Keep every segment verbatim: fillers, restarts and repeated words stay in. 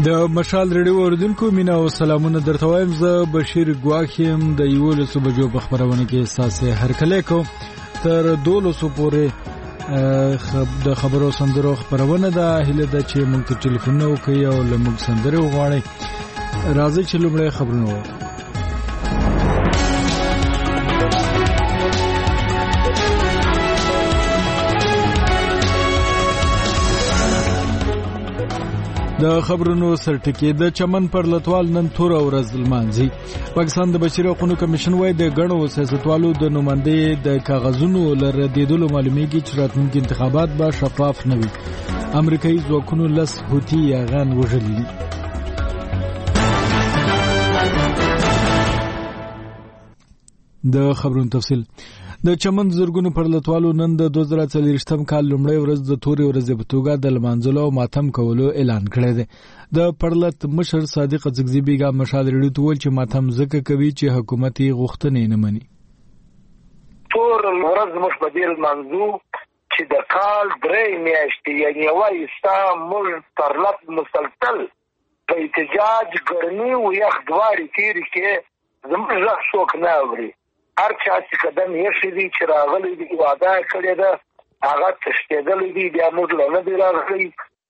د مشال ریډیو اوریدونکو مینا او سلامونه درته وایم. زه بشیر ګواخیم د یولسو بجو په خبرونه کې اساسه هر کله کو تر دولسو پورې د خبرو سندرو خبرونه ده. هله د چې مونږ ته ټلیفون وکړي او لمږ سندره وغواړي. راځي چې لومړی خبرونه وو. د خبرونو سرټکی د چمن پر لټوال نن تور ورځ لمانځي. پاکستان د بشري حقوقو کمیشن وايي د غنو سیاستوالو د نمائندې د کاغذونو لردیدلو معلومیږي چې راتلونکي انتخابات به شفاف نه وي. امریکایي ځواکونو لس هوتي یاغان وژلي. د خبرونو تفصیل. د چمن زرګونو پر لټوالو نن د دوه زره څلوېښتم کال لومړی ورځ د تورې ورځې په توګه د لمانځلو او ماتم کولو اعلان کړی دی. د پرلط مشر صادق زګزی بیګا مشال ریډیو ته ویل چې ماتم ځکه کوي چې حکومت یې غوښتنې نه مني. تور ورځ موږ په دې لمانځو چې د کال درې میاشتې یعنې وایي ستا موږ پرلط مسلسل په احتجاج ګرمي او یخ دواړې تېرې کې زموږ غږ څوک نه اوري. هر چا چې قدم یې شدي چې راغلی دی واده کړی ده هغه تښتېدلی دی بیا موږ له نه دی راغلی.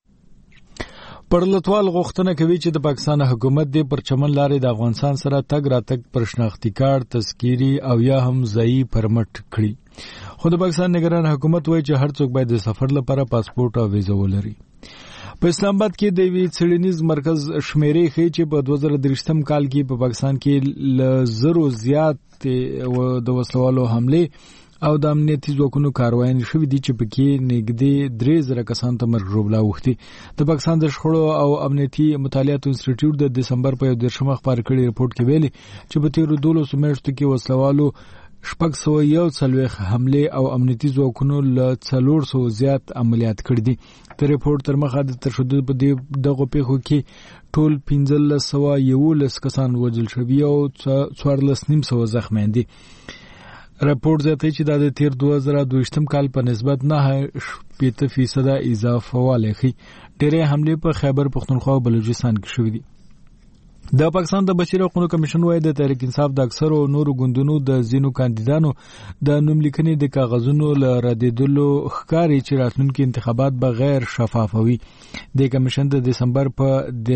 پرلطوال غوښتنه کوي چې د پاکستان حکومت دې پر چمن لارې د افغانستان سره تګ راتګ پر شناختي کارت تذکيري او یا هم ځایي پرمټ کړي. خو د پاکستان نگران حکومت وایي چې هر څوک باید د سفر لپاره پاسپورت او ویزه ولري. په اسلام آباد کې د وی څېړنیز مرکز شمیرې ښیي چې په دوه زره درېشتم کال کې په پاکستان کې ل زرو زیات د وسلوالو حمله او د امنیتي ځواکونو کاروایي شوې دي چې پکې نږدې درې زره کسان ته مرګ ژوبلا وختي. د پاکستان د شخړو او امنیتي مطالعاتو انسټیټیوټ د دسمبر په دیرشمه خبر کړي رپورت کې ویلي چې په تیرو دولسو میاشتو کې وسلوالو شپږ سوه یو څلوېښت حمله او امنیتي ځواکونو له څلور سوه زیات عملیات کړي دي. د رپورت تر مخه د تشدد په دغه پیښو کې ټول پنځلس سوه یولس کسان وژل شوي او څوارلس نیم سوه زخمیان دي. رپورت زیاتوي چې د تیر دوه زره دوهشتم کال په نسبت نه شپېته فیصده اضافه والی ښيي. ډېرې حملې په خیبر پښتونخوا او بلوچستان کې شوې دي. د پاکستان د بشري حقوقو کمیشن وايي د تحریک انصاف د اکثرو نورو ګوندونو د ځینو کاندیدانو د نوم لیکنې د کاغذونو ل ردیدلو ښکاري چې راتلونکي انتخابات به غیر شفاف وي. د کمیشن د دسمبر په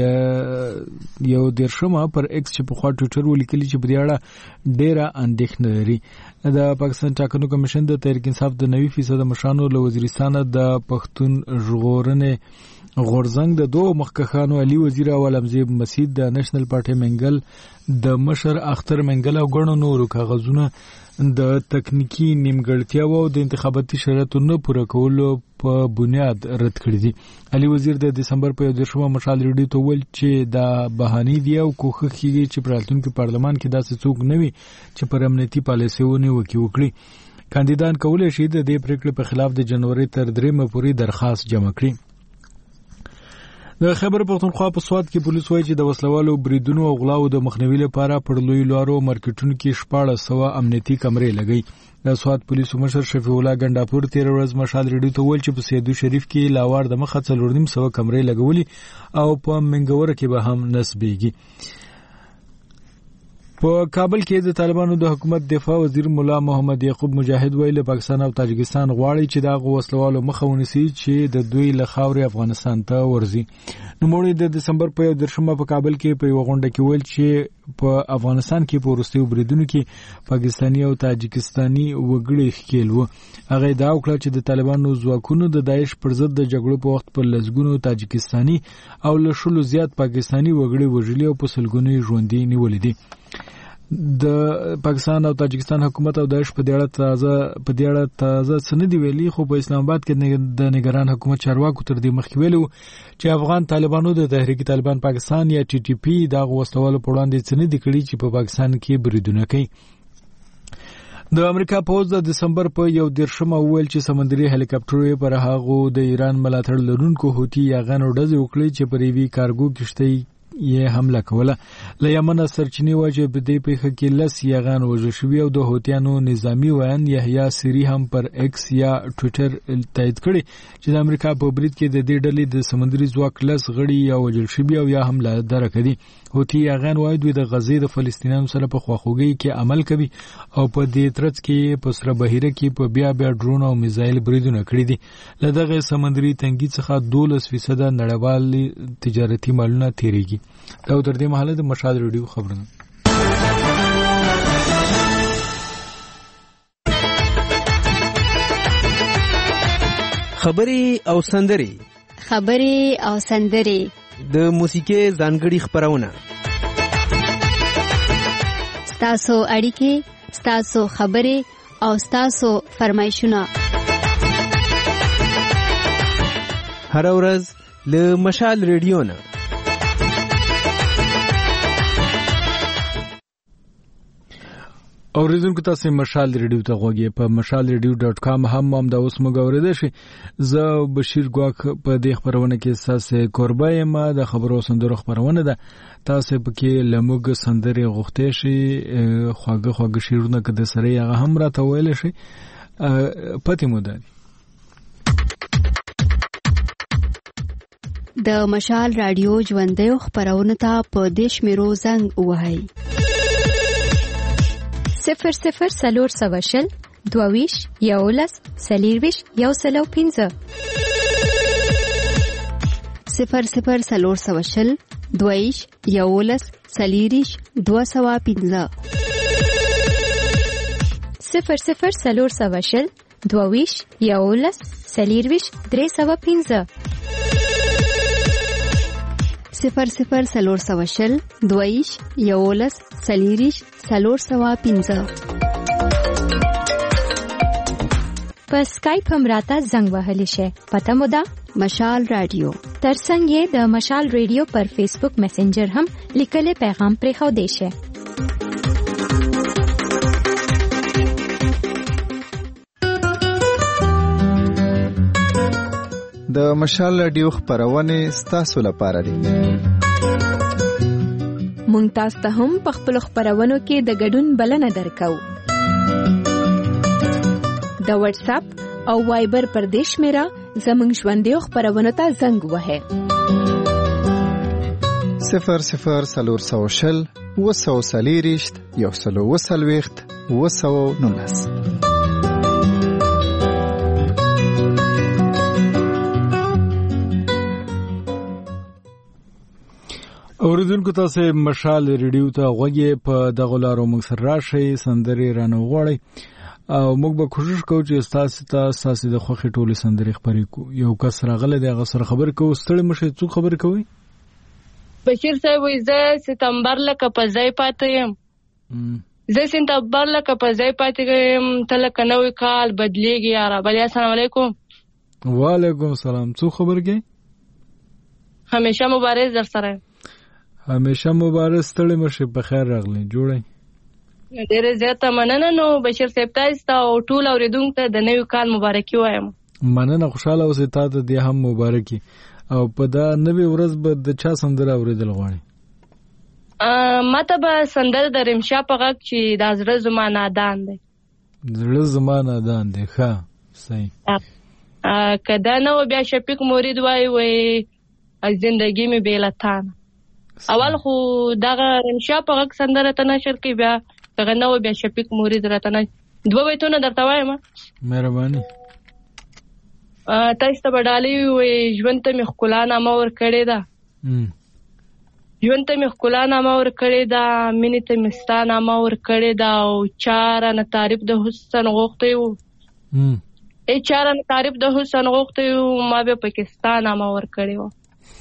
د یو دیرشمه پر ایکس چې په خوا ټویټر ولیکلي چې په دې اړه ډېره اندېښنه لري. د پاکستان ټاکنو کمیشن د تحریک انصاف د نوي فیصد مشرانو له وزیرستان د پښتون ژغورنې غورزنګ د دوه مخکښانو علي وزیر او علمزیب مسید د نېشنل پارټي منګل د مشر اختر منګل او ګڼو نورو کاغذونه د تکنیکی نیمګړتیاو او د انتخاباتي شرایطو نه پوره کولو په بنیاد رد کړی دي. علي وزیر د دسمبر په دیرشمه مشال ریډیو ته ویل چې دا بهاني دی او کوښښ کیږي چې په راتلونکي پارلمان کې داسې څوک نه وي چې پر امنیتي پالیسیونه وکړي. کاندیدان کولای شي د دې پریکړې په خلاف د جنوري تر دریمه پورې درخواست جمع کړي. د خیبر پښتونخوا په سواد کې پولیس وایي چې د وسلوالو بریدونو او غلاو د مخنیوي لپاره پر لوی لارو مارکیټونو کې شپاړس سوه امنیتي کمرې لګي. د سواد پولیسو مشر شفیع الله ګنډاپور تیر ورځ مشال ریډیو ته ویل چې په سیدو شریف کې لاوار د مخه څلور نیم سوه کمرې لګولي او په منګوره کې به هم نسبېږي. په کابل کې د طالبانو د حکومت دفاع وزیر مولا محمد یعقوب مجاهد ویل پاکستان او تاجکستان غواړي چې دا وسلوالو مخه ونیسي چې د دوی له خاورې افغانستان ته ورځي. نوموړي د دسمبر په دیرشمه په کابل کې په یو غونډه کې ویل چې په افغانستان کې په وروستیو بریدونو کې پاکستاني او تاجکستاني وګړي ښکېل وو. هغه دا وکړه چې د طالبانو ځواکونو د داعش پر ضد د جګړو په وخت پر لسګونو تاجکستاني او له شلو زیات پاکستاني وګړي وژلي او په سلګونو ژوندي نیولي دي. د پاکستان او تاجکستان حکومت او داعش په دې اړه تازه په دې اړه تازه څه دی ویلي، خو په اسلام آباد کې د نگران حکومت چارواکو تر دې مخکې ویلو چې افغان طالبانو د تحریک طالبان پاکستان یا ټي ټي پی دا غوښتنه په وړاندې څه نه دی کړی چې په پاکستان کې بریدونه کوي. د امریکا پوز د دسمبر په یو دیرشمه ویل چې سمندري هلیکاپټر پر هغه د ایران ملاتړ لرونکو هوتي یاغانو ډزې وکړي چې پر ایوي کارګو کشتۍ یې حمله کوله. له یمن سرچینې وجه په دې پیښه کې لس یاغان وژل شوي او د هوتیانو نظامی ویان یحیی سری هم پر ایکس یا ټوئیټر تایید کړي چې د امریکا په برید کې د دې ډلې د سمندري ځواک لس غړي یا وژل شوي او یا هم لا درک دي. هوتی یاغان وایي دوی د غزې د فلسطینیانو سره په خواخوږۍ کې عمل کوي او په دې ترڅ کې په سره بهیره کې په بیا بیا ډرون او میزایل بریدونه کړي دي. له دغه سمندري تنګي څخه دولس فیصد نړیوال تجارتي مالونه تیریږي. دا تر دې مهاله د مشال ریډیو خبرونه. خبري او سندري خبري او سندري د موسیقي ځانګړي خبرونه. ستاسو اړیکې، ستاسو خبري او ستاسو فرمایشونه هر ورځ له مشال ریډیو نه. اوریدونکو تاسو مشال ریډیو ته غوږی په مشال ریډیو ډاټ کام هم هم دا اوس موږ اوریدل شي. زه بشیر ګواک په دې خبرونه کې تاسو قربا یم. د خبرو سندرو خبرونه ده. تاسو پکې لموږ سندري غوښتې شي خواږه خواږه شیرونه کده سره هغه هم راته ویل شي. پته مو ده د مشال رادیو ژوندۍ خبرونه ته په دیش میرو زنګ وهاي صفر صفر سلور سواشل دوویش یولس سلیرویش یو سلو پینزه صفر صفر سلور سواشل دوویش یولس سلیریش دو سوا پینزه صفر صفر سلور سواشل دوویش یولس سلیرویش درې سوا پینزه صفر صفر سلور سواشل دویش یولس سلیریش سلور سوا پینزه. په سکایپ هم راته زنګ وهلی شي. پته مو ده مشال رادیو. ترڅنګ یې د مشال ریډیو پر فیسبوک میسنجر هم لیکلي پیغام پرې خو دی شي. د مشال رادیو خبرونه ستاسو لپاره دي. مونږ تاسو ته هم په خپل خبرونو کې د ګډون بلنه درکو. د واتس اپ او وایبر پر دیش میرا زمونږ ژوندۍ خبرونه ته زنګ وهه. صفر صفر سلور سوشل وسو سلیریشت یو سلو وسلويخت وسو نونس. اوریدونکو تاسو مشال ریډیو ته غوږی په دغه لارو موږ سره راشي سندري رانه غوړی او موږ به کوشش کوو چې تاسو ته تاسو د خوخي ټولې سندري خبرې کو. یو کس راغله دغه سره خبر کو ستړي مشه څو خبر کوي. بشیر صاحب وې زه ستمبر لکه په ځای پاتې یم. زه ستمبر لکه په ځای پاتې یم. تل کنوي کال بدلیږي یاره. بل السلام علیکم. وعلیکم السلام. څو خبر کې همیشه مبارک در سره. همیشه مبارک. ستړي مشه په خیر راغلی. جوړی ډېر زیاته مننه. نو بشیر صاحب تاسو ته او ټول اوریدونکو ته د نوي کال مبارکي وایم. مننه. خوشاله اوسئ. تاسو ته هم مبارکي. او په دا نوې ورځ به د چا سندره اوریدل غواړي؟ ماته به سندره د رمشا په غږ چې دا زړه زما نادان دی. زړه زما نادان دی. ښه صحیح. که دا نه و بیا شفیق مرید وایي وایي زندگی می بیلتان. اول خو دغه رمشا په غږ سندره ته نشر کې بیا دغه نه و بیا شفیق مرید راته نه دوه بیتونه درته وایم. مهرباني. تاسو ته بدالي وي ژوند ته مې ښکلا نامه ور کړې ده. ژوند ته مې ښکلا نامه ور کړې ده. مینې ته مې ستا نامه ور کړې ده. او چاره نه تعریف د حسن غوښتی و. ای چاره نه تعریف د حسن غوښتی و. ما بیا پکې ستا نامه ور کړې و.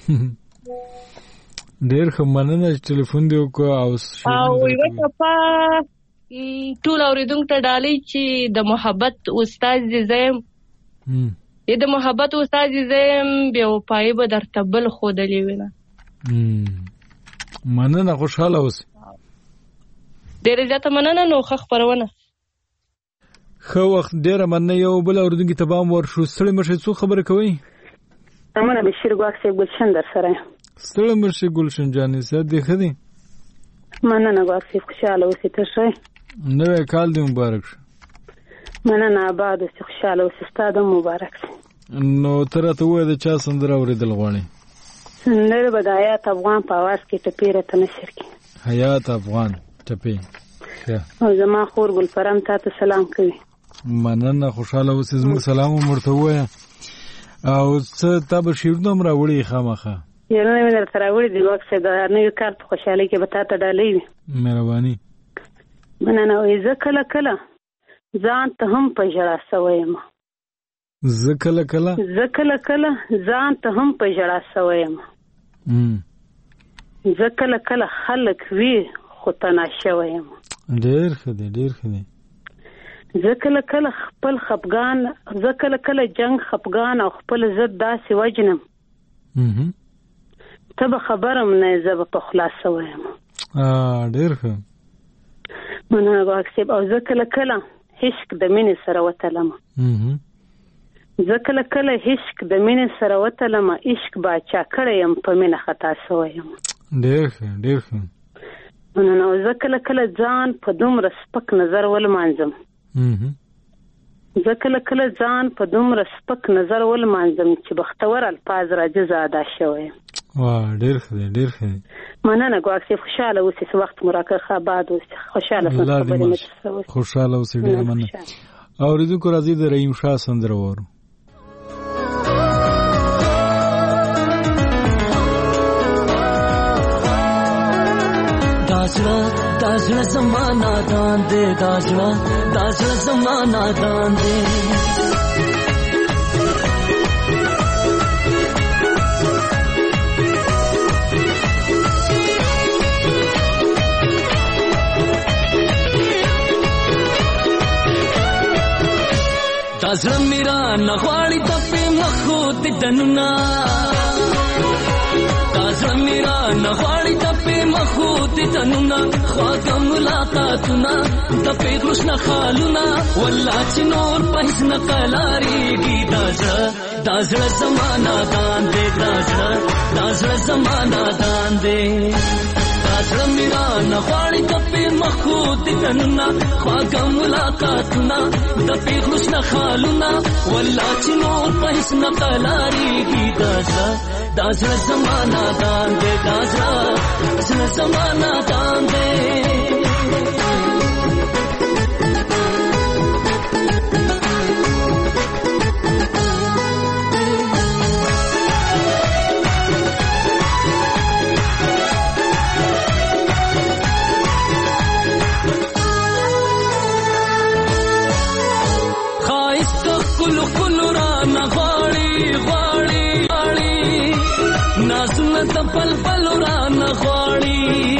ډېر ښه مننه چې ټلیفون دی وکړو. او یوه څپه ټول اورېدونکو ته ډالۍ چې د محبت استاد دې زه یم. ای د محبت استاد دې زه یم. بې وفایي به درته بل ښودلې وینه. مننه. خوشحاله اوسئ. ډېره زیاته مننه. نو ښه خپرونه. ښه وخت. ډېره مننه. یو بل اورېدونکي ته به هم ورشو. ستړي مه شئ. څو خبرې کوئ؟ مننه. بشیر ګواک صاحب ګلشن در سره. ستړی مشي ګلشن جانې صحت دې ښه دی؟ مننه واکسي خوشحاله اوسې ته ښه نوی کال دې مبارک شه. مننه آباد اوسې خوشحاله اوسې ستا د مبارک شه. نو ته راته ووایه د چا سندره اورېدل غواړې؟ سندره به د حیات افغان په اواز کې ټپې راته نشر کړي. حیات افغان ټپې او زما خور ګلفرم تا ته سلام کوي. مننه خوشحاله اوسې زموږ سلام هم ورته ووایه. او څه تا به شعرونه هم راوړي خامخا؟ شعرونه مې درته راوړي دي واکسي د نوي کال په خوشحالۍ کې به تا ته ډالۍ وي. مهرباني. مننه. وایي زه کله کله ځان ته هم په ژړا سوی یم. زه کله کله زه کله کله ځان ته هم په ژړا سوی یم. زه کله کله خلک وي خو تنا شوی یم. ډېر ښه دی ډېر ښه دی. زه کله کله خپل خفګان زه کله کله جنگ خفګان او خپل ضد داسې وجنم ته به خبرم نه زه به په خلاص سوی یم. ډېر ښه. مننه واکسیب. او زه کله کله عشق د مینې سره وتلم. زه کله کله عشق د مینې سره وتلم عشق باچا کړی یم په مینه خطا سوی یم. ډېر ښه ډېر ښه. مننه. او زه کله کله ځان په دومره سپک نظر ولمانځم. زه کله کله ځان په دومره سپک نظر ولمانځم چې بختور الفاظ راجز ادا شوی یم. واه ډېر ښه دی ډېر ښه دی. مننه ګواکسي خوشحاله اوسې وخت مو راکړ ښه آباد اوسې خوشحاله اوسې خوشحاله اوسې ډېره مننه. اورېدونکو راځي د رحیم شاه سندره واورو. دازړه دازړه زمانہ دان دې دازړه دازړه زمانہ دان دې دازړه میرا نغواړي د په مخو دې دننا دازړه میرا نغواړي د په مخو دې دننا خواږه ملاقاتونه د پیغلوش نه خالونه والله چې نور پهیز نه قلاریږي دازړه دازړه زمانہ دان دې دازړه دازړه زمانہ دان دې دازړه میرا نغواړي د په مخو دې دننا خواږه ملاقاتونه د پیغلوش نه خالونه والله چې نور پهیز نه قلاریږي دازړه دازړه زمانہ دان دې دازړه زړه زمانہ دان دې خایست کل کل را نغواړي غواړي غواړي نازونه د پل پل را نغواړي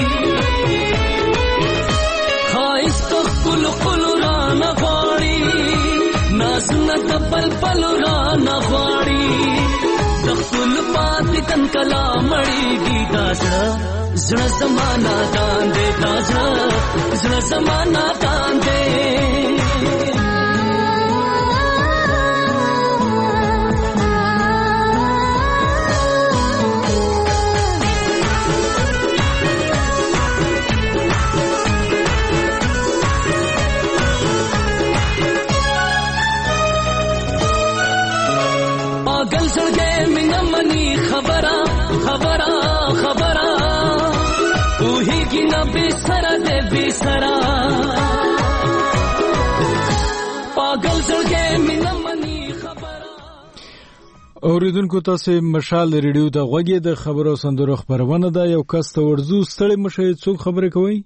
خایست کل کل را نغواړي نازونه د پل پل را نغواړي د خپل پاتې تن کلا مړیږي دازړه زړه زمانہ دان دې دازړه زړه زمانہ دان دې پاگل زړګې مینه مني خبره خبره خبره پوهیږي نه بې سره دې بې سره پاگل زړګې مینه مني خبره. اوریدونکو تاسو مشال ریډیو ته غوږی د خبرو سندرو خبرونه ده. یو کس ته ورزو ستړي مشه څوک خبرې کوي؟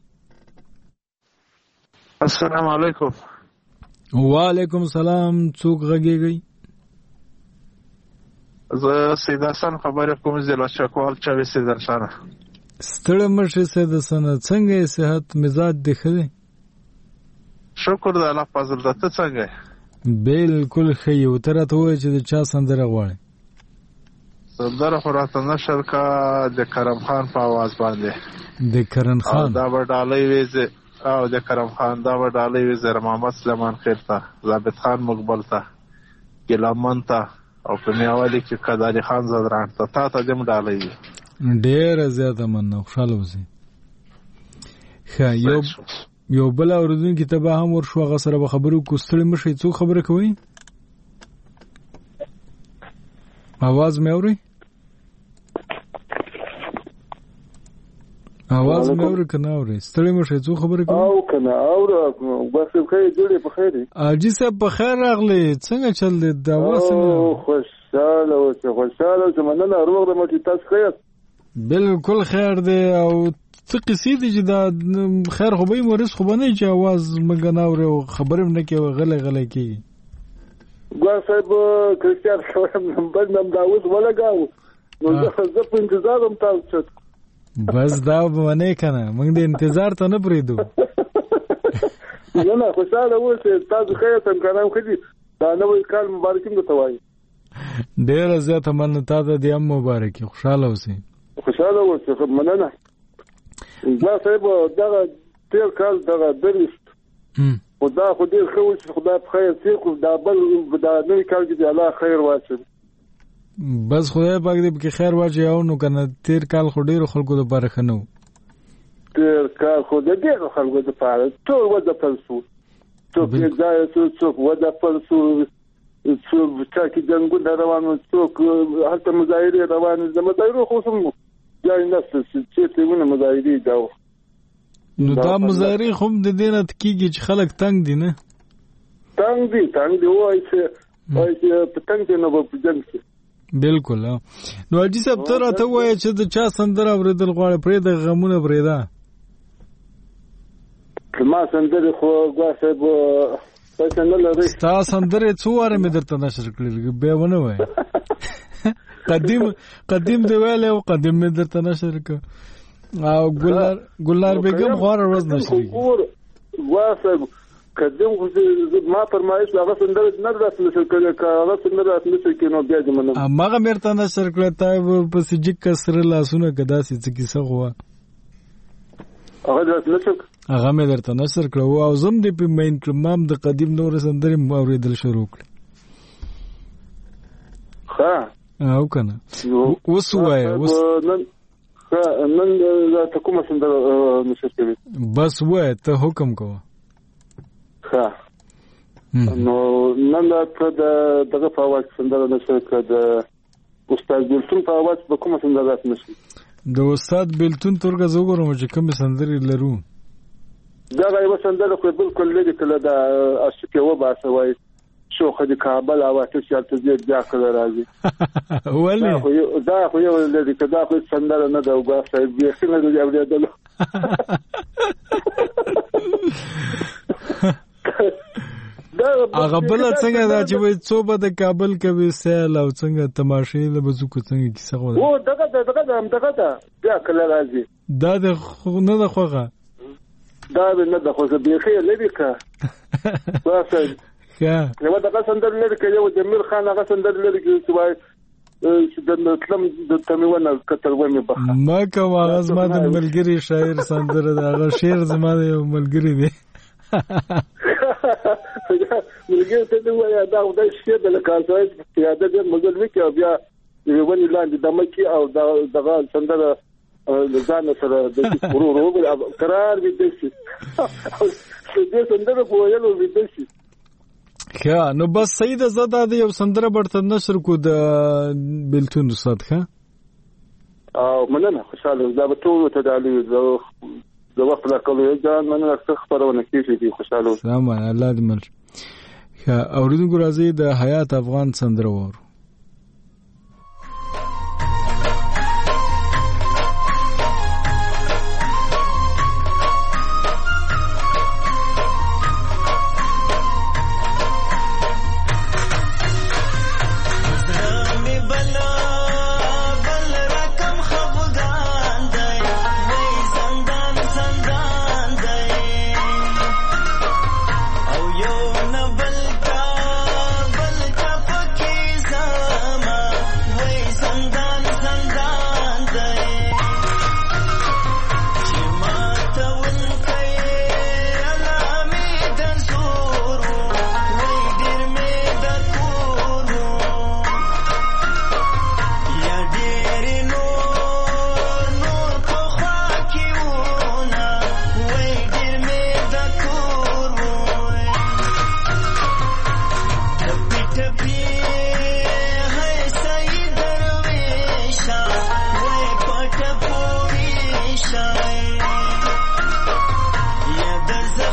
السلام علیکم. وعلیکم السلام. څوک غږیږي؟ زه سید حسن خبرې کوم ضلع چکوال چوي سید حسن. ستړي مشه سید حسن څنګه صحت مزاج دی ښه دی؟ شکر د الله فضل ده. ته څنګه؟ بالکل ښه یو. ته راته ووایه چې د چا سندره غواړې؟ سندره خو راته نشر کا د کرم خان په آواز باندې. د کرم خان دا به ډالۍ وي او د کرم خان دا به ډالۍ وي زر محمد سلیمان خیل ته، ثابت خان مقبل ته، ګلامن ته او په میاوالی کې قدالي خان زدران ته. تا ته دې ډالۍ وي. ډېر زیاته مننه خوشاله اوسئ. ښه یو یو بل اورېدونکي ته به هم ورشو هغه سره به خبرې وکړو. ستړي مه شئ. څوک خبره کوئ؟ اواز مې اورئ؟ اواز مې اورئ که نه اورئ؟ ستړي مه شئ. څوک خبره کوئ؟ او که نه اورو بس بخیر جوړې په خیر. حاجي صاحب په خیر راغلی. څنګه چل دی؟ د اواز څنګه؟ خوشحاله اوسه خوشحاله اوسه مننه. روغ رمه چې تاسو خیر؟ بالکل خیر دی. او څه قصې دي چې دا خیر خو به یې مورس خو به نه چې اواز مګه نه اورې او خبرې هم نه کوي غلی غلی کېږي. ګواه صاحب کرسټیان نمبر نم دا اوس ولګاو نو زه په انتظار هم تاسو بس دا به منې که نه موږ د انتظار ته نه پرېږدو. نه نه خوشحاله اوسئ. تاسو خیر ته امکانات ښه دي. دا نوی کال مبارک هم درته وایي. ډېره زیاته مننه. تا ته دې هم مبارک وي. خوشحاله اوسئ. خوشحاله اوسئ. مننه. ګواه صاحب دغه تېر کال دغه درویشت خو دا خو ډېر ښه و چې خدای په خیر تېر کړو. دا بل دا نوي کال کې دې الله خیر واچوي. بس خدای پاک دې پکې خیر واچوي. او نو که نه تېر کال خو ډېرو خلکو دپاره ښه نه و. تېر کال خو د ډېرو خلکو دپاره ټول وځپل شو. څوک یې ځایه شو څوک وځپل شو څوک چا کې جنګونه روان وو څوک هلته مظاهرې روانې. د مظاهرو خو هم جای نشته چې چېرته ونه مظاهرې دا نو دا مظاهرې خو هم د دې نه کېږي چې خلک تنګ دي نه؟ تنګ دي تنګ دي. وایي چې وایي چې په تنګ دي نو به په جنګ شي. بالکل. نو حاجي صاحب ته راته ووایه چې د چا سندره اورېدل غواړې پرېږده غمونه پرېږده. ما سندرې خو ګواه صاحب پیسې نه لرئ. ستا سندرې څو واره مې درته نشر کړې بیا ونه وایه. قدیم قدیم دی ویلی او قدیم مې درته نشر کړ. او ګلنار ګلنار بیګم غوره ورځ نشرېږي. ګواه صاحب قدیم خو ما فرمایش هغه سندره نه راته نشر کړې. که هغه سندره راته نشر کړې نو بیا دې منم. هماغه مې درته نشر کړې. تا یې ورپسې جګ سره لاسونه که داسې څه کیسه خو وه هغه دې راته نشر کړ. هغه مې درته نشر کړه او زه هم دې پې مین کړم. ما هم د قدیم نورې سندرې اورېدل شروع کړې. ښه او که نه اوس ووایه. اوس نن راته کومه سندره نشر کوي؟ بس ووایه ته حکم کوه. ښه نو نن راته د دغه په اواز سندره نشر کړه. د استاد بیلتون په اواز به کومه سندره راته نشر؟ د استاد بیلتون تورګه زه وګورم چې کومې سندرې لرو. دغه یوه سندره خو بالکل لرې کله د عاشق یې وباسه وایي شوخه د کابل او اته چې هلته ځې بیا کله راځي. ولې دا خو یو لرې که دا خو سندره نه ده. ګواه صاحب بیخي نه ده اورېدلو. هغه بله څنګه ده چې وایي څو به د کابل کوي سیل او څنګه تماشې له به ځو که څنګه کیسه خو ده. او دغه ده دغه ده همدغه ده بیا کله راځي. دا د خو نه ده خوښه. دا نه ده خوښه بیخي یې لرې که. ګواه صاحب یوه دغه سندر لري که یو جمیل خان هغه سندر لري چې وایي چې د تلم دلته مې ونه کتل ومې بخه ما کوم. هغه زما د ملګري شاعر سندره ده. هغه شعر زما د یو ملګري دی. ملګري ته دې ووایه دا خدای شعر ده لکه اسایج پیاده ډېر مزل وکړي او بیا یوې ونې لاندې دمه کړي او دغه سندره له ځانه سره ورو ورو وګوري قرار ویده شي. دې سندره په ویلو ویده شي. ښه نو بس صحیح ده. زه دا د یو سندره به درته نشر کړو د بیلتون استاد. ښه او مننه خوشحاله. دا به ټولو ته ډالۍ وي. د وخت راکولو یو ځان مننه څه خپرونه کېږي. خوشحاله اوسه. سلام الله دې مل. ښه اورېدونکو راځئ د حیات افغان سندره واورو. بل تا بل تا پکې ځان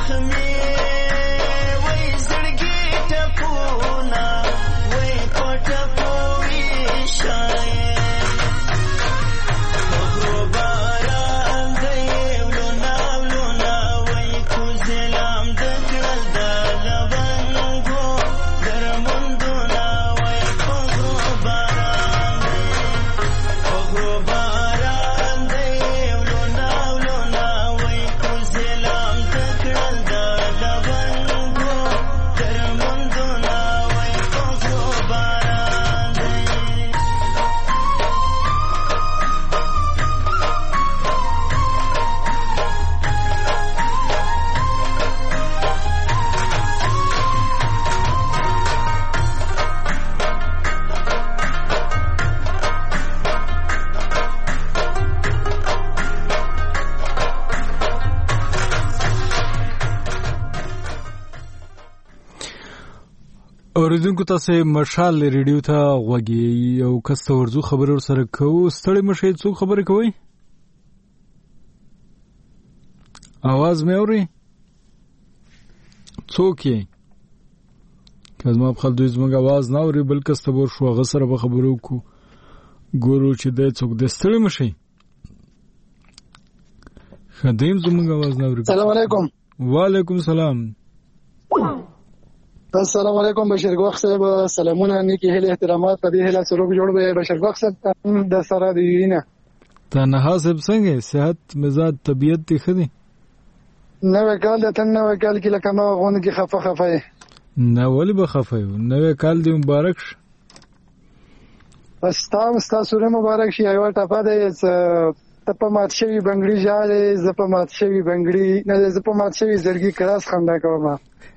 اوریدونکو تاسو مشال ریډیو ته غوږی یو کس ته ورځو خبر ور سره کوو. ستړي مشه څوک خبره کوي؟ आवाज مې اوري؟ څوک یې؟ کله ما خپل دوی زموږ आवाज نه اوري بلکې ستبور شو هغه سره به خبرو کو ګورو چې د څوک د ستړي مشه خدیم زموږ आवाज نه اوري. السلام علیکم. وعلیکم السلام. السلام علیکم بشیر ګوخ صاحب. سلامونه نیکی هله احترامات په دې هله سلوک جوړ به بشیر ګوخ صاحب د سره دی نه تنها صاحب څنګه صحت مزاج طبيعت دی خدي نو کال د تن نو کال کې لکه ما غون کې خفه خفه نه ولی به خفه نو کال دی مبارک ش بس تاسو تاسو مبارک شي ایو ټاپا د تپه مات شوی بنگړي جاله زپه مات شوی بنگړي نه زپه مات شوی زرګي کلاس خندا کوم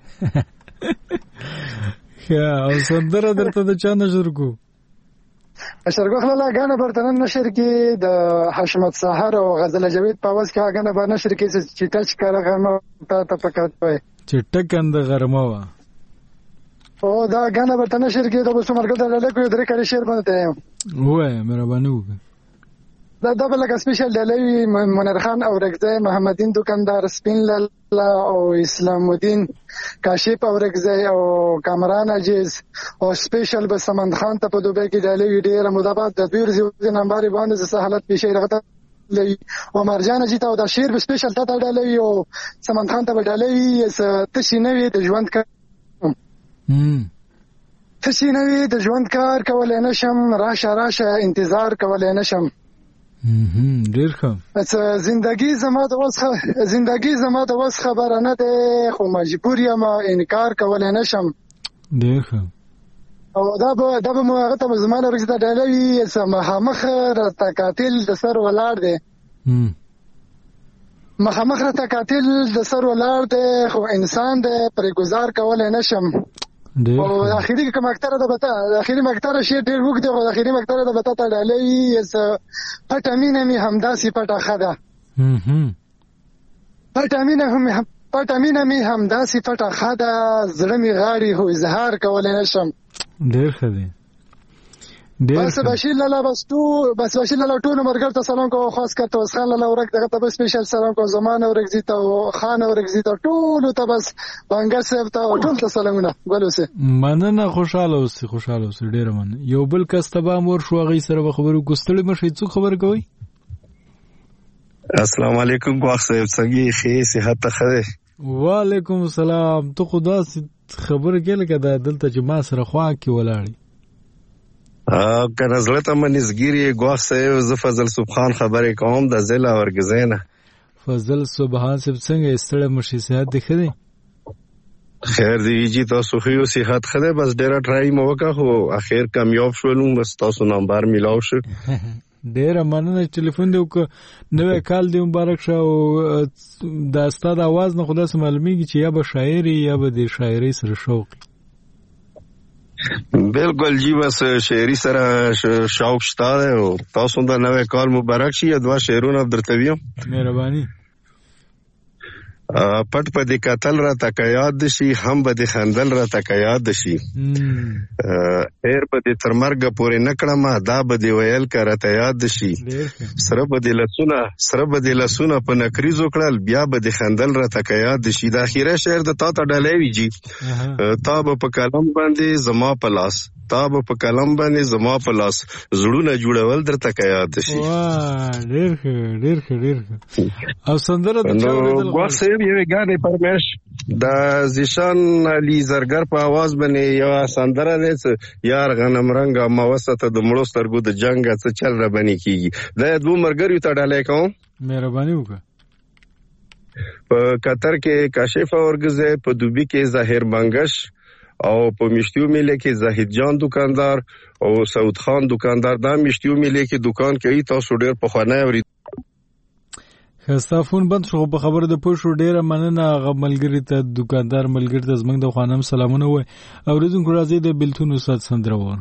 یا او سندره درته د چا نشر کو اشرګو خلاله غانه برتنن نشر کې د حشمت سحر او غزل جاوید په واس کې غانه بر نشر کې چې ټچ کړه غرمه ته ته پکات پي چې ټکند غرمه وا او دا غانه برتنن نشر کې د بسو مرګ د لکه درې کړي شعر باندې وای مهرباني وکړه. دا دا بل سپیشل ډلوي منیر خان او رګزه محمدین دکاندار سپین لالا او اسلام الدین کاشف او رګزه او کامران عزیز او سپیشل بسمند خان ته په دوبه کې ډلوي ډیر مدابات د دویر زیو نمبر باندې ز حالت پیښې راغته لې او مرجان جیته او د شیر به سپیشل ته ډلوي او سمند خان ته ډلوي تشي نوې د ژوند کار هم تشي نوې د ژوند کار کولای نشم راشه راشه انتظار کولای نشم هم ډیر ښه زندگی زما د اوس زندگی زما د اوس خبره نه ده خو مجبور یم انکار کولای نشم ډیر ښه او دا به دا به موږ ته زمانه ورځ ته ډالوي مخامخ راته قاتل د سر ولاړ دی مخامخ راته قاتل د سر ولاړ دی خو انسان دی پرې گزار کولای نشم او اخیری کوم اکتره د بتا اخیری مکتره شی ډیر وګ دی او اخیری مکتره د بتا ته ډالې اس پټه مینه می همداسي پټه خده هم هم پټه مینه هم پټه مینه می همداسي پټه خده زړه می غاړي هو اظهار کولای نشم ډیر خدي بس بشیر لالا بس تو بس بشیر لالا ټول مرګر ته سلام کو خاص کر ته خان لالا ورک دغه ته سپیشل سلام کو زمانه ورک زیته او خان ورک زیته ټول ته بس بنګر صاحب ته ټول ته سلامونه ګلوسه مننه خوشاله اوسې خوشاله اوسې ډیر من یو بل کس تبا مور شو غي سره خبرو کوستړي مشه څو خبر کوي. السلام علیکم ګواخ صاحب څنګه ښه صحت ته خره. وعلیکم السلام. ته خدا خبر کې لکه دا دلته چې ما سره خوا کې ولاړی ا کنه زړه ته منځګيري ګواخ صاحب ز فضل سبحان خبرې کوم د ضلع ورګزینه. فضل سبحان صاحب څنګه استړی مشي صحت دی خدي خیر دی جی تاسو خو یو صحت خده بس ډیر ټرای مو وکړو خو اخر کامیاب شولم بس تاسو نمبر میلاو شو ډیر مننه ټلیفون دی کو نو کال دی مبارک شه او د استاد आवाज نه خلاص معلومیږي چې یا به شاعري یا به د شاعري سره شوق. بالکل جی بس شاعري سره شوق شته او تاسو د نوې کال مبارک شي. دوا شعرونه درته ویم. مهرباني. پټ په دې قتل را تک یاد شي هم به دې خندل را تک یاد شي هر په دې تر مرګ پورې نکړم دا به دې ویل کړه ته یاد شي سره به دې لسونه سره به دې لسونه په نکریز وکړل بیا به دې خندل را تک یاد شي دا اخیره شعر د تا ته ډالۍ وی جی تا به په کلم باندې زما په لاس تا به په کلم باندې زما په لاس زړونه جوړول درته کا یاد شي واه ډېر ښه ډېر ښه ډېر ښه او سندره د چا ورته غواړي یو غاړي پرمش د زیشان علي زرګر په आवाज باندې یو سندره ده یار غنم رنگ ما وسته د مړو سترګو د جنگ څه چل را بني کیږي دا دوه مرګري ته ډالې کوم مهرباني وکړه په قطر کې کاشف اورګزه په دوبي کې ظاهر بنگش او په مشتیو میله کې زاهد جان دکاندار او سعود خان دکاندار دا مشتیو میله کې دکان کوي تاسو ډېر په خانه اوري خستافون بند شو په خبره د پوښو ډیره مننه غ ملګری ته دکاندار ملګری ته زمنګ د خانم سلامونه وای اوریدونکو راځي د بلتون استاد سندره و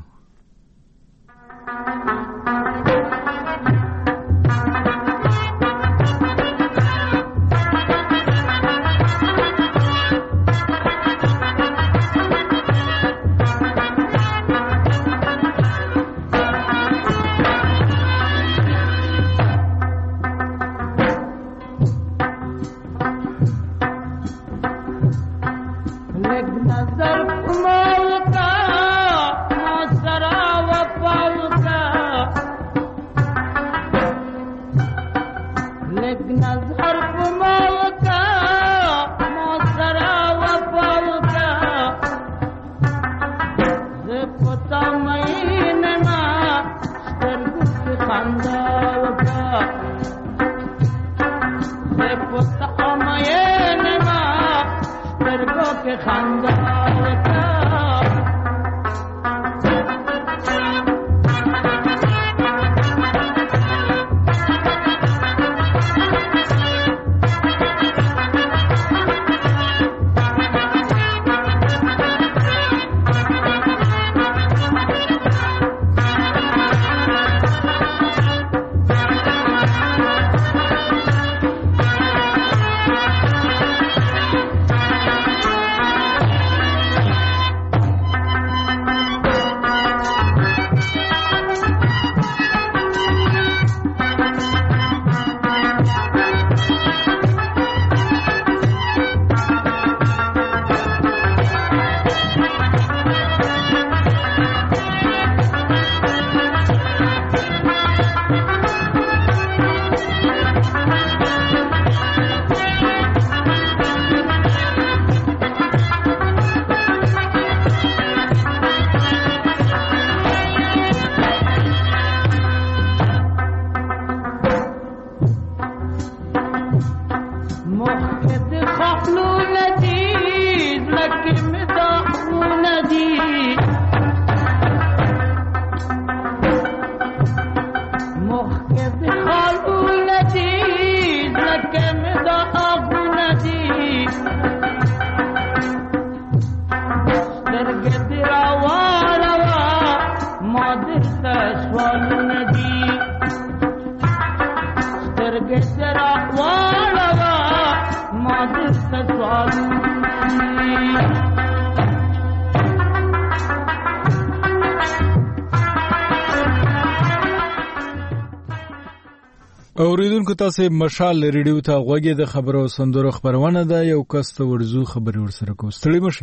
اوریدونکو تاسو مشال ریډیو ته غوږی د خبرو سندرو خبرونه ده یو کس ته ورزو خبري ورسره کو ستړي مشي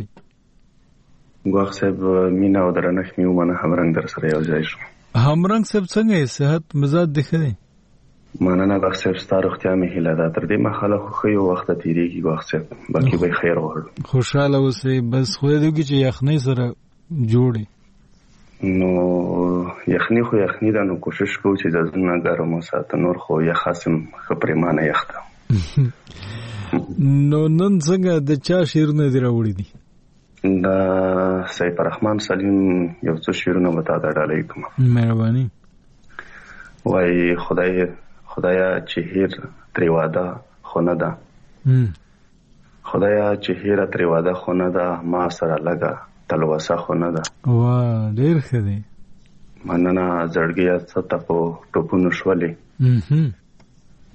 غواخ صاحب مینا او درنښ میو منه همرنګ در سره یو ځای شو همرنګ صاحب څنګه صحت مزاج دخه مننه غواخ صاحب ستاره اختیار می هله ده تر دې مخاله خو خو یو وخت تیریږي غواخ صاحب باقي به خیر وغواړم خوشاله اوسئ بس خو دې کې چې یخنۍ سره جوړي نو یخنی خو یخنی دا نو کوشش کوو چې د ځنه ګرم وساتو نور خو یا خاصم خبرمانه یخته نو نن څنګه د چا شیرونه دی راوړي دي دا سیف الرحمن سلیم یو څو شیرونه وتا دا ډالې کوم مهرباني وای خدای خدایا چې هیر تریواده خونه ده خدایا چې هیر تریواده خونه ده ما سره لګا تلوسه خونه ده واه ډیر ښه دی مننه زړګیا څه په ټوپونو شولې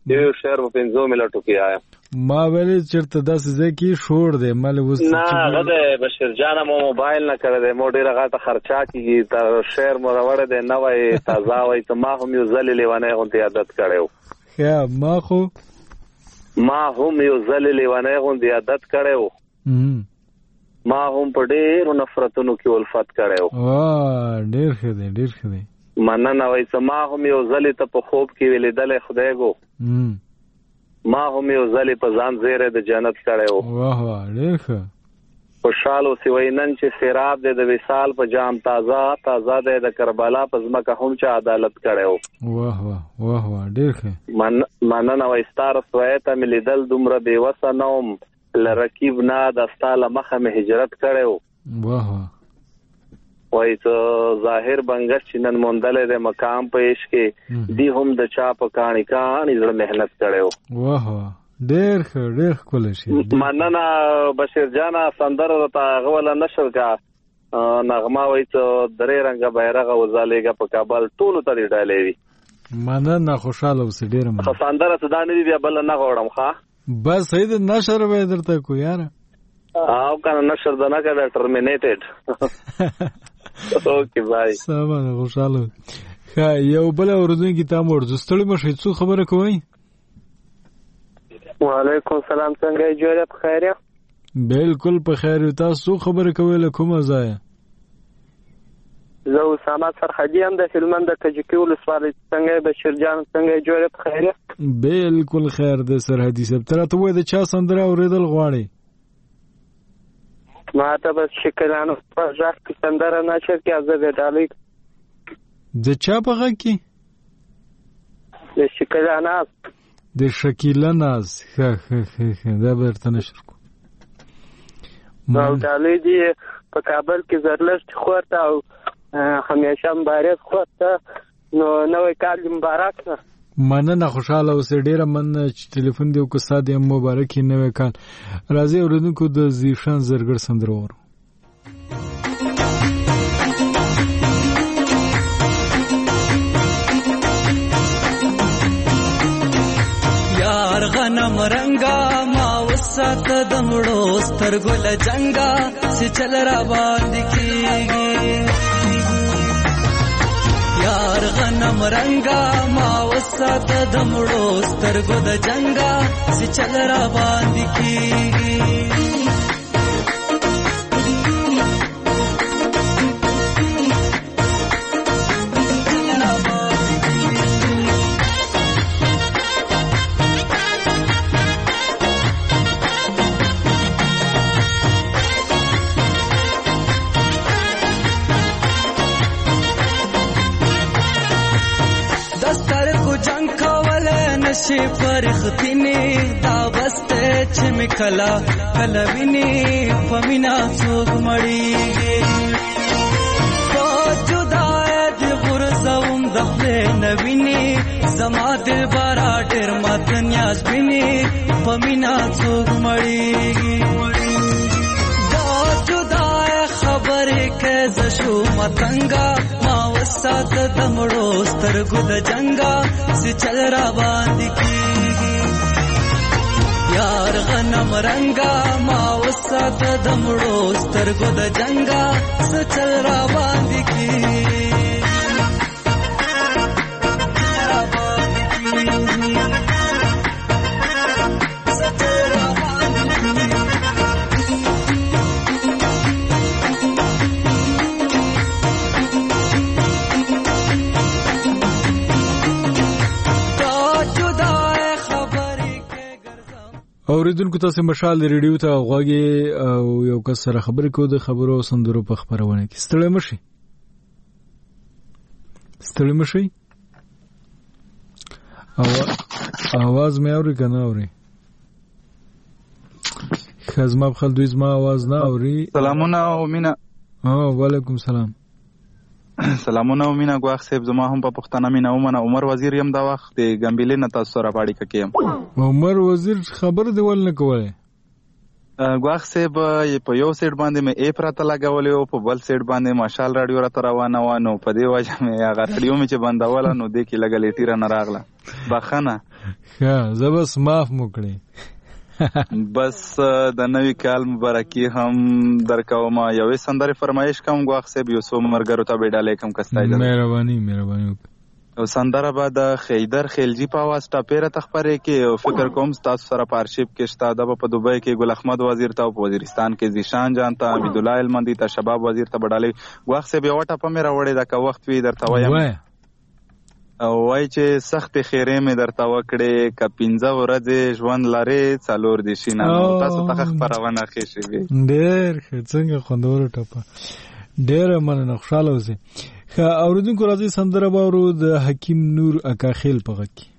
یو شعر په پنځو منټو کې آیا ما ویلې چرته داسې ځای کې شور دی مال وس نه غده بشیر جان مو موبایل نه کړی دی مو ډیره غاټه خرچا کیږي تر شعر مو راوړی دی نه وای تازه وای ته ما هم یو ځل لیوانه غونډه عادت کړو یا ما خو ما هم یو ځل لیوانه غونډه عادت کړو ما هم په ډیرو نفرتونو کې الفت کړو وا ډیر ښه دی ډیر ښه دی مننه وای ته ما هم یو ځل ته په خوب کې ولیدل خدای گو ما هم یو ځل په ځان زیره د جنت کړو واه واه ډیر ښه خوشاله سی وینن چې سیراب د وصال په جام تازه تازه د کربلا په ځمکه هم چې عدالت کړو واه واه واه واه ډیر ښه من مننه وای ستاره سویته ملیدل دومره بے وسه نوم لرکیب نه د ستاله مخه مه هجرت کړو واه واه وای ته ظاهر بنګش چنن مونډل د مقام پېښ کې دی هم د چا په کہانی کہانی زړه مهنت کړو واه واه ډېر ښه ډېر ښکلی شي مننه بشیر جانا سندره ته غوله نشر کا نغمه وای ته درې رنګه بیرغ وزالېګه په کابل ټولو ته ډالې وي مننه خوشاله اوسې ډېر مننه سندره ته دا نه دی بیا بل نه غوړم ښه بس صحیح د نشر به درته کو یار او کنه نشر د نه کړه ټرمینیټډ اوکے بای سلام خوشاله ښه یو بل اوردونکو ته مور زستړی مشه څو خبره کوي وعلیکم السلام څنګه جوړه په خیر یې بالکل په خیر یو تاسو خبره کوي له کومه ځای زه اسامه سرحدی هم د فلمن د کجکی ولسوالۍ څنګه بشیر جان څنګه جوړه په خیر یې بالکل خیر د سرحدی سب تر ته وای د چا سندره اوریدل غواړي ما ته بس شکرانو په ځخ کې سندره نشر کې ازه ډالې د چا په غږ کې د شکرانه د شکیله ناز ښه ښه ښه دا به درته نشر کو او ډالې دی په کابل کې زرلښت خورته او همیشه مبارک خورته نو نوې کال مبارک نه مننه خوشاله اوسې ډیره مننه چې ټلیفون دی او که ساده مبارک نوې کال راځي اوردونکو د زیشان زرګر سندره ورو یار غنم رنگا ما وسات دمړو سترګل جنگا سي چل را باندې کیږي یار غنم رنگا ما وسات دمړو سترګو د جنگا سي چل را باندې کیږي نشي فرختني دا بسته چې مکلا کلویني فمینا څوک مړیږي فوجدای د غرزوم د خپل نویني زما دل بارا ډېر متنیا سپیني فمینا څوک مړیږي دا جدای خبرې کې زشو متنګا ما وسات دمړو سترګو د جنگا سي چل را باندې کیږي یار غنم رنگا ما وسات دمړو سترګو د جنگا سي چل را باندې کیږي اوریدونکو تاسو مشال ریډیو ته غواګي او یو کس سره خبرې کوو د خبرو سندرو په خبرونه کې ستړی مشي ستړی مشي او आवाज مې اوري کنه اوري خزما بخل دوی زما आवाज نه اوري سلامونه او مینا ها وعلیکم سلام سلامونه او مینا غواخ صاحب زما هم په پښتنه مینا ومنه عمر وزیر يم دا وخت د ګمبلې نه تاسو سره پاړی ککیم عمر وزیر خبر دی ول نه کوله ګواښ صاحب په یو سیټ باندې مې ایپ راته لګولې وه، په بل سیټ باندې مشال راډیو راته روانه وه، نو په دې وجه مې هغه راډیو مې چې بندوله نو دې کې لږه لیټي رانه راغله. بخښنه. ښه زه بس معاف مو کړې. بس د نوي کال مبارکي هم درکوم. یوې سندرې فرمایش کوم ګواښ صاحب، یو څو ملګرو ته به ډالۍ کوم که ستا اجازه. مهرباني مهرباني. او سندره به د خیدر خیلجي په اواز ټاپې راته خپرې کې، او فکر کوم ستاسو سره په ارشیف کې شته. دا به په دوبۍ کې ګل احمد وزیر ته او په وزیرستان کې زیشان جان ته، حمیدالله هلمندي ته، شباب وزیر ته به ډالۍ. ګواښ صاحب یوه ټپه مې راوړې ده، که وخت وي درته وایم. او وایي چې سختې خیرې مې درته وکړې، که پنځه ورځې ژوند لرې څلور دې شي نه. تاسو ته خپرونه ښې شوې. ډېر ښه، څنګه خوندوره ټپه، ډېره مننه، خوشحاله اوسئ. ښه اورېدونکو راځئ سندره به اورو د حکیم نور اکاخیل په غږ کې.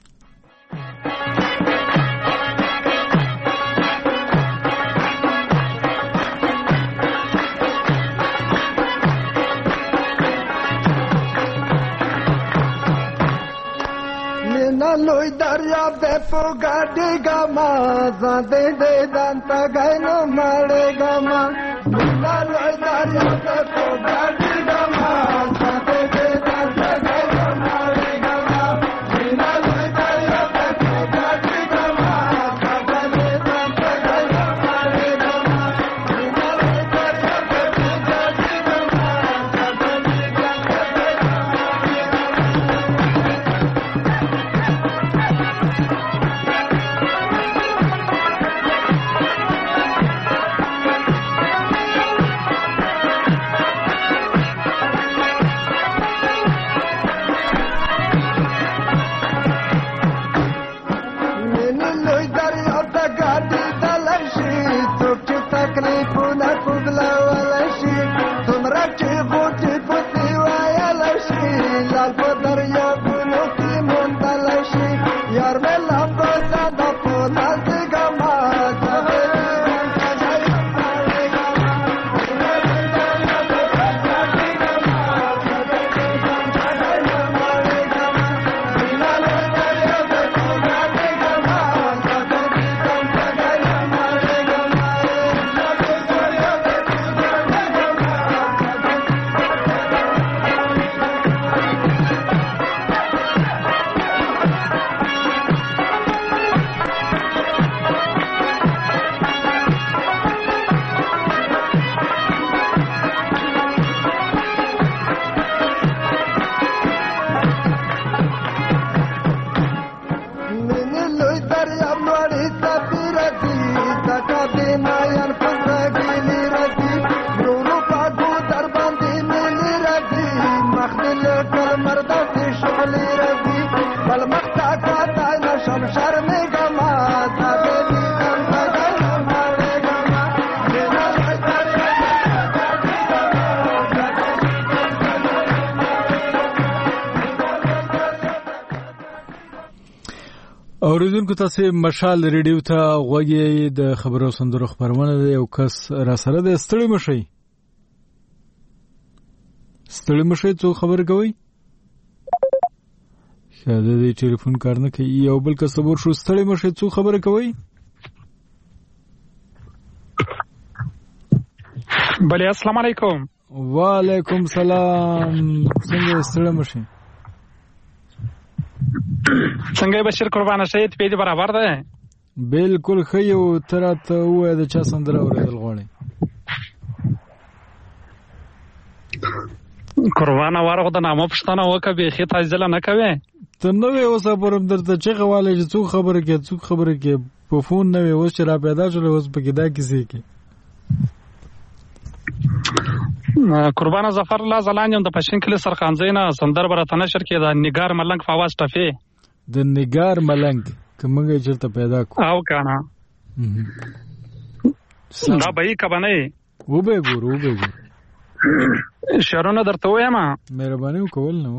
مینا لوی دریاب ده په ګاډي ګما زده دې دانتا غینو مړې ګما. مینا لوی دریاب ده په ګاډي ګما زده دې دانتا غینو مړې ګما. مینا لوی دریاب ده په ګاډي ګما زده دې دانتا غینو مړې ګما. مینا لوی دریاب ده په ګاډي ګما زده دې دانتا غینو مړې اوریدونکو تاسو مشال ریډیو ته غوږی د خبرو سندرو خبرونه دی. یو کس را سره د ستړي مشي ستړي مشي څو خبر کوي شاده د ټلیفون کار نه کوي. یو بل کس ور شو ستړي مشي څو خبر کوي. بله السلام علیکم. وعلیکم سلام. څنګه ستړي مشي؟ څنګه بشیر قربانه شهید پیډ برابر ده؟ بالکل خیو تراته وای د چا سندره اوریدل غواړي. قربانه واره د نامو پښتنه وکه به خې تاجل نه کوي. ته نو اوسه پرم درته چې غواړي چې څوک خبره کې څوک خبره کې په فون نه وي اوس چې را پیدا شول اوس په کې دا کیسه کې. قربانه ظفر الله زلانیم د پښین کلی سرخانزینا سندر برته نشر کې د نگار ملنګ فواز ټفه د نگار ملنګ کومه چرته پیدا کو او کنه دا به کبنه و به ګور و به ګور شرونه درته وایم مهرباني وکول نو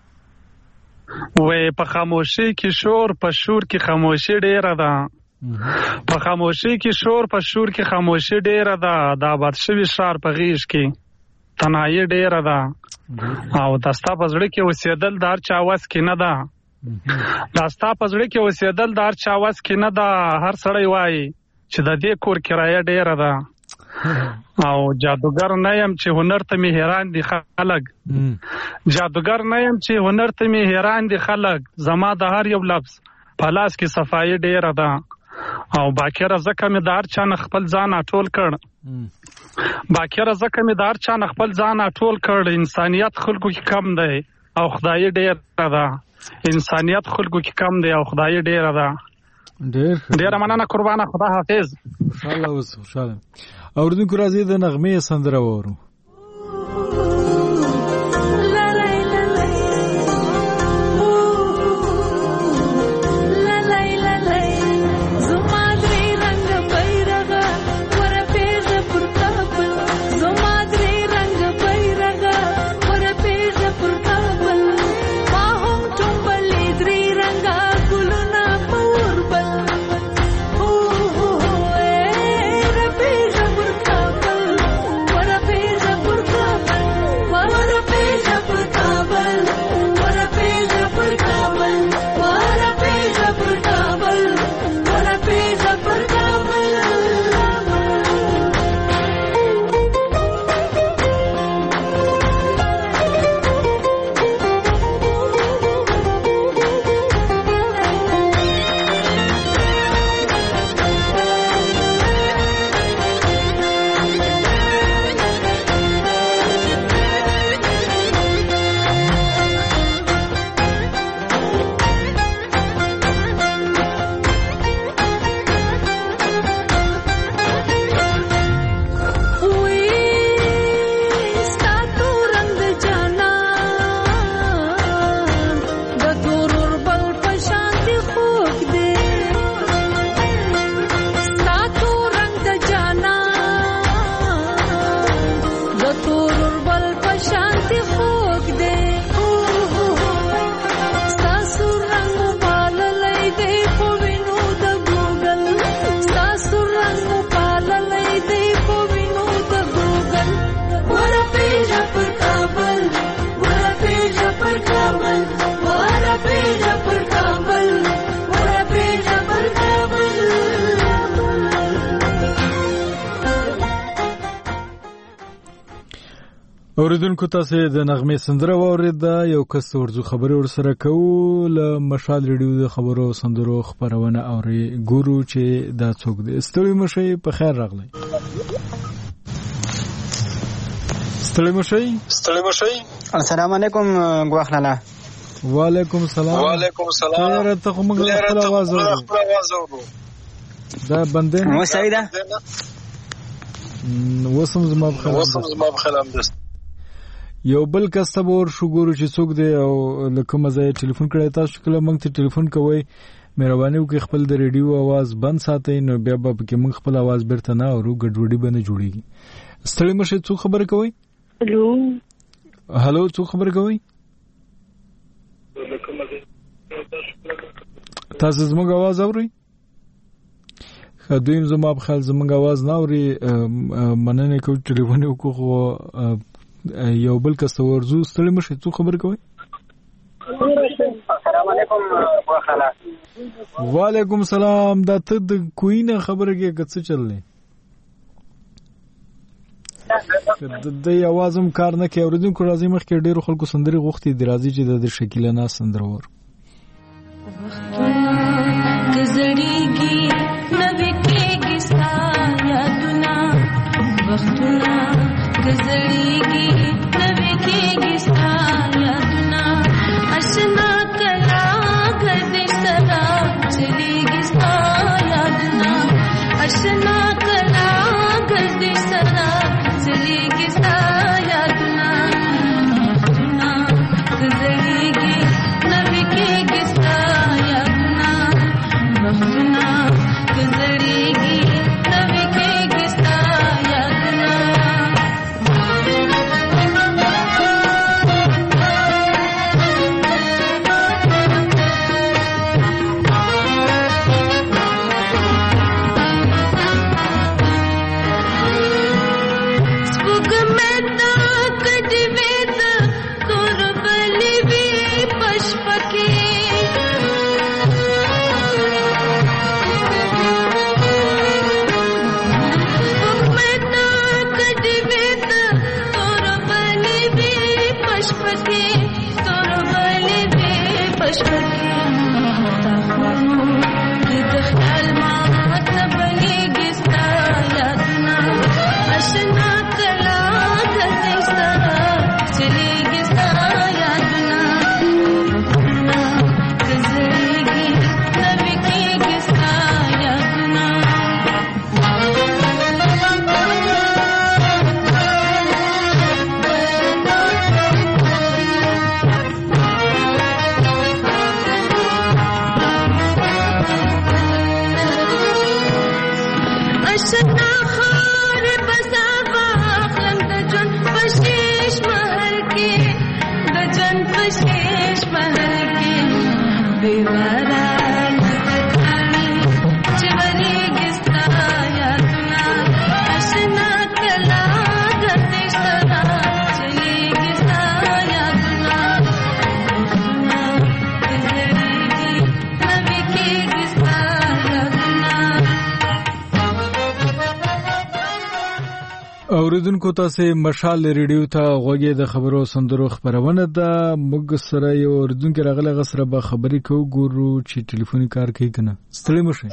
وې په خاموشي کې شور په شور کې خاموشي ډیره ده. په خاموشي کې شور په شور کې خاموشي ډیره ده. دا باد شوی شار په غیش کې تنهایی ډیره ده او دستا په زړه کې اوسېدل دار چا واس کې نه ده. دستا په زړه کې اوسېدل دار چا واس کې نه ده. هر سړی وایي چې د دې کور کرایه ډیره ده او جادوګر نه یم چې هنر ته می حیران دي خلک جادوګر نه یم چې هنر ته می حیران دي خلک زما د هر یو لفظ په لاس کې صفایي ډیره ده او باکره زکه مې د هر چا نه خپل ځان اټول کړ باکره زکه مې د هر چا نه خپل ځان اټول کړ انسانیت خلکو کې کم دی او خدای ډیره ده انسانیت خلکو کې کم دی او خدای ډیره ده ډیر ډیر مننه قربانه خدا حافظ انشاءالله اوس خوشاله اوردونکو راځي د نغمې سندره وورو اوریدونکو تاسو د نغمې سندره واورید یو کس ورزو خبري ورسره کوو له مشال ریډیو د خبرو سندرو خبرونه اوري ګورو چې دا څوک دی ستړي مشي په خیر راغلی ستړي مشي ستړي مشي السلام علیکم ګواخ لالا وعلیکم السلام وعلیکم السلام یاره ته خو موږ خپل आवाज اورو دا بنده مو سعیده وسم زما بخیر وسم زما بخیر امدست یو بل کس ته ور شو ګورو چې څوک دی او لکه مزه ټلیفون کړی تاسو کله موږ ته ټلیفون کوی مهرباني وکړئ خپل د ریډیو आवाज بند ساتئ نو بیا به کې موږ خپل आवाज بیرته نه اورو ګډوډي بنه جوړیږي ستړي مشه څو خبر کوي هلو هلو څو خبر کوي تاسو زموږ आवाज اورئ خدایم زما په خیال زموږ आवाज نه اوري مننه کوم ټلیفون وکړو یو بل کس ورزو ستړي مشه څو خبر کوي السلام علیکم واخلا وعلیکم السلام دا ته د کوینه خبره کې کڅ چللې د دې आवाज هم کار نه کوي اوریدونکو راځي مخ کې ډیرو خلکو سندري غوښتي درازي چې د شکیله نه سندر ور گزړیږي نوې کېږي ستا یادونه وختونه گزړیږي نوې کېږي ستا یادونه آشنا کلا ګرځي سدا چلیږي ستا یادونه آشنا کلا ګرځي سدا چلیږي ستا یادونه وختونه گزړیږي نوې کېږي ستا یادونه وختونه گزړیږي نوې کېږي ستا یادونه سپوږمۍ اوریدونکو تاسو مشال ریډیو ته غوږی د خبرو سندرو خبرونه ده. موږ سره یو اوریدونکو راغله غسر به خبرې کوو ګورو چې ټلیفوني کار کوي کنه. ستړي مشه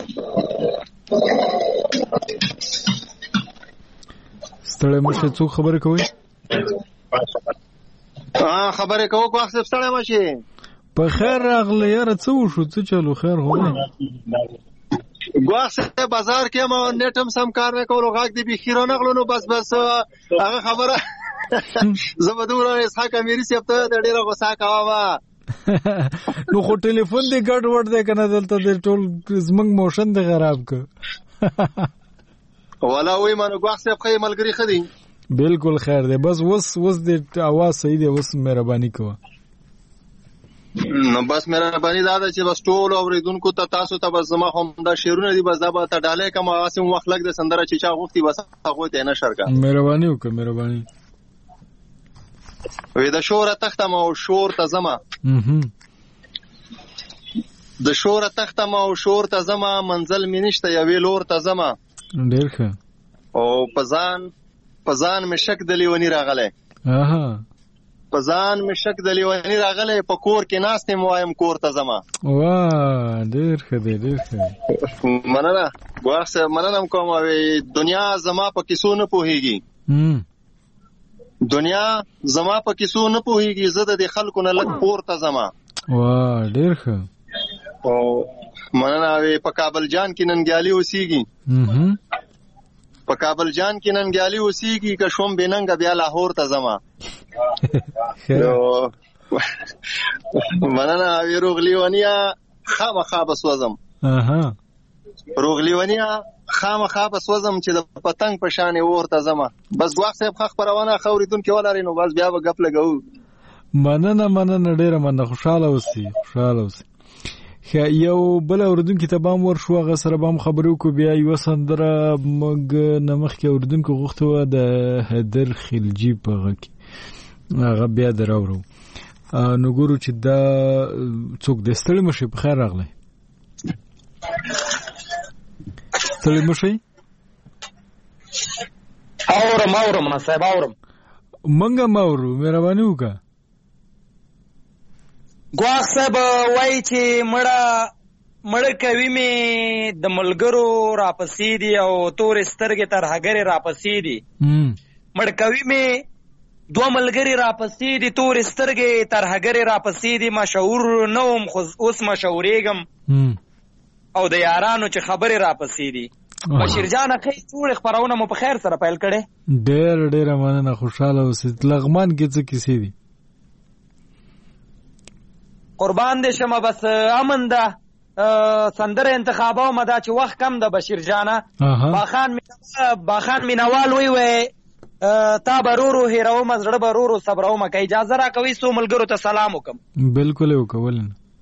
ستړي مشه څو خبرې کوي؟ ها خبرې کوو کو اخ ستړي مشه. په خیر راغله یاره څه وشو څه چلو خیر هو ګواخ سه بازار کې ما نټم سم کار نه کولو غاګ دی بخیرو نغلو نو بس بس هغه خبره زبدور اسحاق امیری سي په د ډیره غوسه کاوه نو خو ټلیفون دی ګډ وډ دی کنه دلته د ټول زمنګ موشن دی خراب ک ولا وای ما نو ګواخ سه په ملګری خدي بالکل خیر دی بس وس وس د اواز صحیح دی وس مهرباني کوه. نو بس مهرباني دا ده چې بس ټول اوریدونکو ته تاسو ته بس زما هم دا شعرونه دي بس دا به ته ډالې کوم واسم وخت لګ د سندره چې چا غوښتي بس هغه ته نه شرکا مهرباني وکړه مهرباني. وې د شوره تخته ما او شور ته زما د شوره تخته ما او شور ته زما منزل مې نشته یوې لور ته زما ډېر ښه او پزان پزان مې شک د لیونی راغله اها پزان مې شک د لیونی راغله په کور کې ناستې موایم کور ته زما واه ډېر ښه دی ډېر ښه مننه ګواښه مننه کوم او دنیا زما په کیسو نه پوهیږي دنیا زما په کیسو نه پوهیږي زه د خلکو نه لک کور ته زما واه ډېر ښه او مننه په کابل جان کې ننګیالي اوسېږي په کابل جان کې ننګیالي اوسېږي که شوم بننګ بیا لاهور ته زما مننه وی روغلیونیا خامخا بسوزم اها روغلیونیا خامخا بسوزم چې د پتنګ په شان ورته زما بس ګواخ صاحب خخ پروانه خوریدون کې ولاري نو بس بیا به غپ لګو. مننه مننه ډیره مننه خوشاله اوسئ خوشاله اوسئ. یو بل اوردونکو ته بام ور شو هغه سره بام خبرو کو بیا یو سندره مګ نمخ کې اوردونکو غوښته د هدر خلجی په غکی هغه بیا دراورو نو ګورو چې دا څوک د ستړي مشه په خیر راغلی ستړي مشه اورم اورم صاحب اورم منګه ماورو مهرباني وکړه. ګواخ صاحب وای چې مړه مړه کوي می د ملګرو راپسې دي او تور سترګې تر هغه راپسې دي مړه کوي می دوه ملګری راپسې دي تور سترګې تر هغه راپسې دي مشهور نوم خو اوس مشهورېږم او د یارانو چې خبره راپسې دي. بشیر جان اخی ټول خبرونه مو په خیر سره پیل کړي ډېر ډېر مننه خوشاله اوسئ. لغمان کې څه کیسې دي؟ قربان دې شمه بس امن ده سندره انتخابو مدا چې وخت کم ده بشیر جانا باخان باخان مینوال وی وی تا برورو هیرو مزړه برورو صبرو مکه اجازه را کوي سو ملګرو ته سلام وکم. بالکل وکول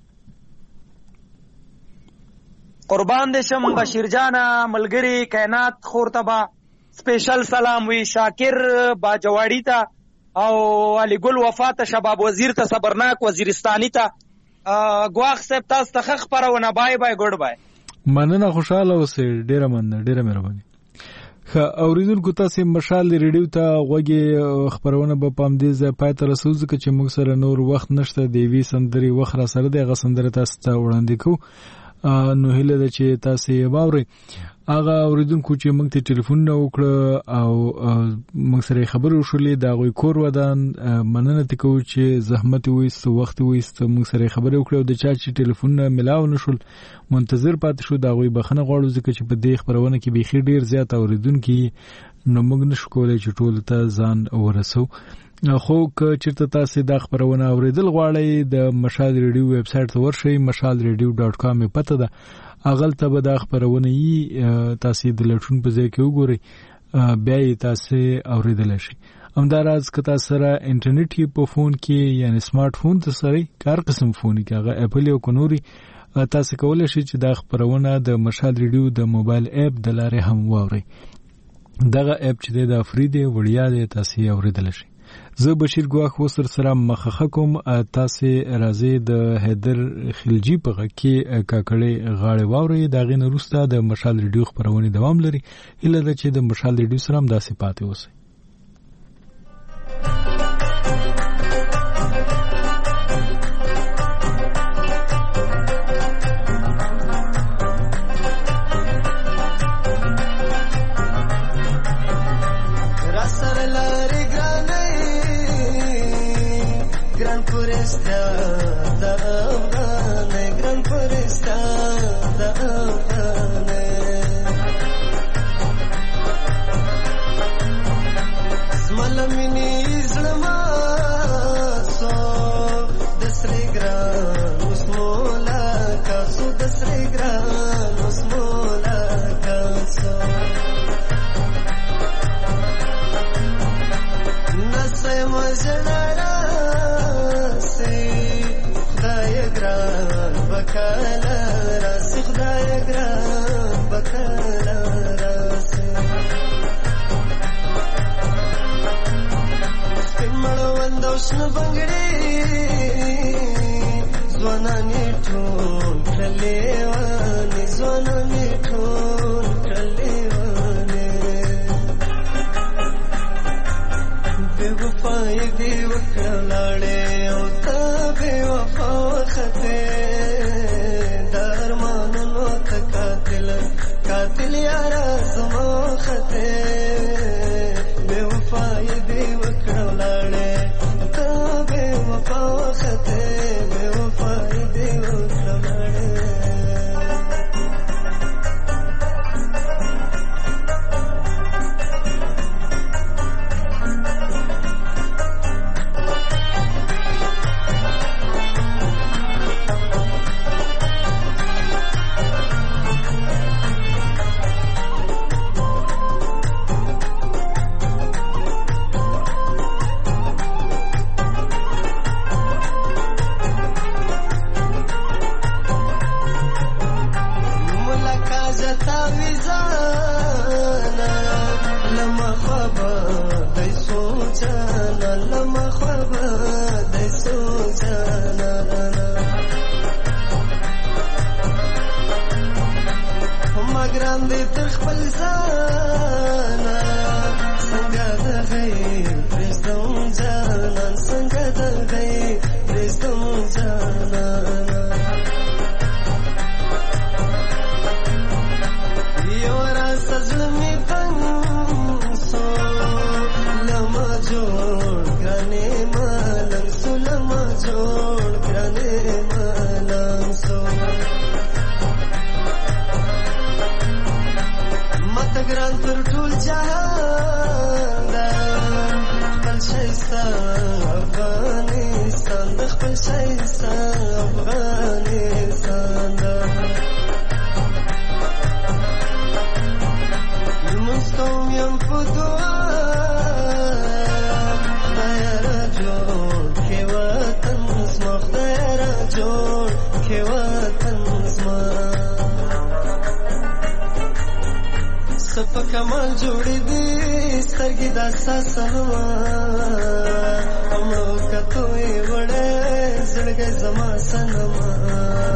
قربان دې شم بشیر جانا ملګری کائنات خورتبا سپیشل سلام وی شاکر با جواړی ته او علي ګل وفات شباب وزیر ته صبرناک وزیرستاني ته ګواخ صاحب تاسو ته خبرونه بای بای ګډ بای مننه خوشاله اوسئ ډیره مننه ډیره مهرباني. اوریدونکو تاسو مشال ریډیو ته غوږی خبرونه به پام دې ځای پای ته رسوځي چې موږ سره نور وخت نشته دی وی سندري وخت را سره دی غسندره تاسو ته وړاندې کو نو هله د چې تاسو یې باوري هغه اوریدونکو چې موږ ته ټلیفون نه وکړه او موږ سره خبرې وشولې دا غوي کور ودان مننه تکو چې زحمت وېست وخت وېست موږ سره خبرې وکړو د چا چې ټلیفون نه ملاو نشول منتظر پاتې شو دا غوي بخنه غواړو ځکه چې په دې خبرونه کې بيخي ډیر زیات اوریدونکو نو موږ نشو کولای چې ټول ته ځان ورسو خو که چیرته تاسو دا خبرونه اوریدل غواړئ د مشال ریډیو ویب سټ ته ورشئ مشال ریډیو ډاټ کام پته ده اغل ته به دا خبرونه یي تاسو د لټون په ځای کې وګورئ بیا یې تاسو اوریدل شي همداراز که تاسو سره انټرنیټ په فون کې یعنی سمارټ فون ته سره کار قسم فون کې هغه اپل او کنوري تاسو کولای شئ چې دا خبرونه د مشال ریډیو د موبایل اپ د لارې هم واورئ دغه اپ چې د فری دی وړیا دی تاسو اوریدل شي زه بشیر ګواخ وسر سره مخخه کوم تاسو راځي د حیدر خلجی په کې کاکړې غاړې واوري دا غین روسته د مشال ریډیو خبرونه دوام لري اله چې د مشال ریډیو سره هم داسې پاتې اوسئ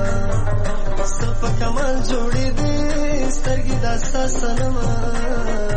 کمال جوړې دې سترګې د اساس سلام